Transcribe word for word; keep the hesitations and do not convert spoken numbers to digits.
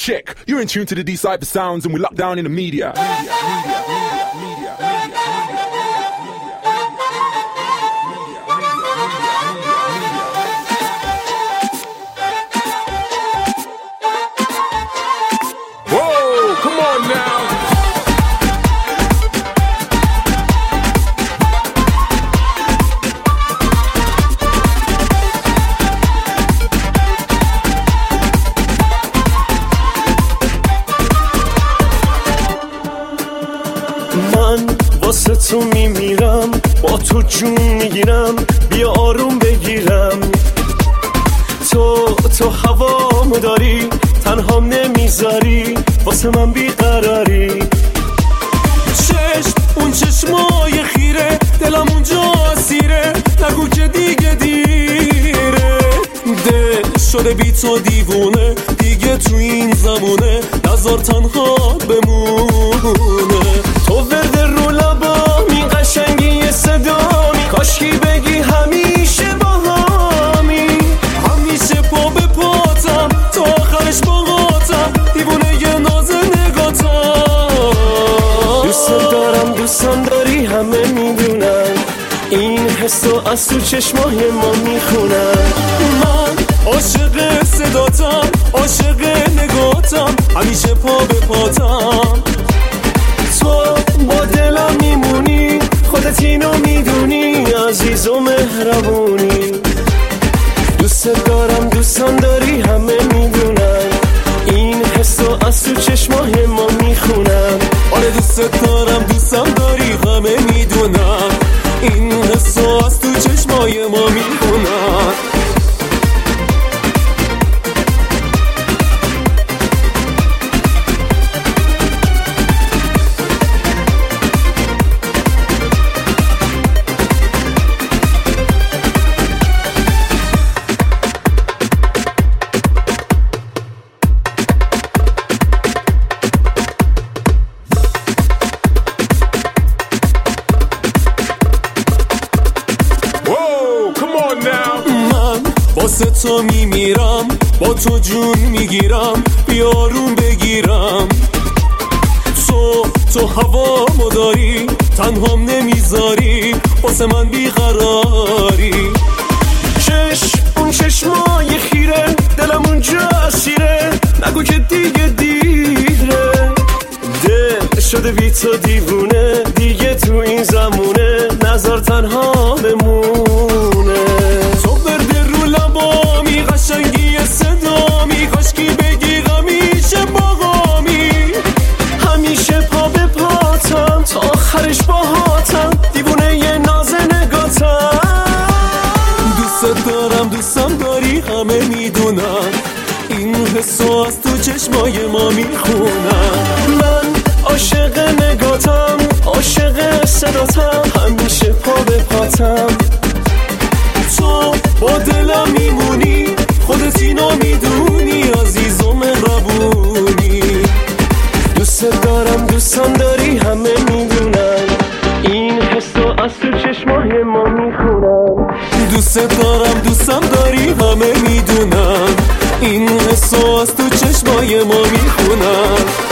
check. You're in tune to the D-Cypher sounds and we're locked down in the media. Media, media, media, media, media, Whoa, come on now. من واسه تو میمیرم، با تو جون میگیرم، بیا آروم بگیرم. تو تو هوامو داری، تنهام نمیذاری، واسه من بیقراری. چشم اون چشمای خیره، دلم اونجا اسیره، نگو که دیگه دیره. دل شده بی تو دیوونه، دیگه تو این زمونه نذار تنها بمونه. تو ورد رو لبامی، قشنگی صدامی، کاشکی بگی همیشه با همی. همیشه پا به پاتم، تا آخرش باهاتم، دیوونه یه ناز نگاتم. دوست دارم دوستم داری، همه میدونن این حسو از تو چشمای ما میخونن. من عاشق صداتم، عاشق نگاتم، همیشه پا به پاتم. تو با دلم میمونی، خودت اینو میدونی، عزیز و مهربونی. دوست دارم دوستم داری، همه میدونن این حسو از تو چشمای ما میخونن. آره دوست دارم دوستم داری، همه میدونن این حسو از تو چشمای ما میخونن. واسه تو میمیرم، با تو جون میگیرم، بیارون بگیرم. تو تو هوامو داری، تنهام نمیذاری، واسه من بیقراری. چشم اون چشمای خیره، دلم اونجا اسیره، نگو که دیگه دیره. دل شده بی تو دیوونه، دیگه تو این زمونه نذار تنها بمونه. قشنگی صدامی، کاشکی بگی همیشه باهامی. همیشه پا به پاتم، تا آخرش باهاتم، دیوونه یه ناز نگاتم. دوست دارم دوستم داری، همه میدونن این حسو از تو چشمای ما میخونن. من عاشق نگاتم، عاشق صداتم، همیشه پا به پاتم. تو با دلم میمونی، خودت اینو میدونی، عزیز و مهربونی. دوست دارم دوستم داری، همه میدونن این حسو از تو چشمای ما میخونن. دوست دارم دوستم داری، همه میدونن این حسو از تو چشمای ما میخونن.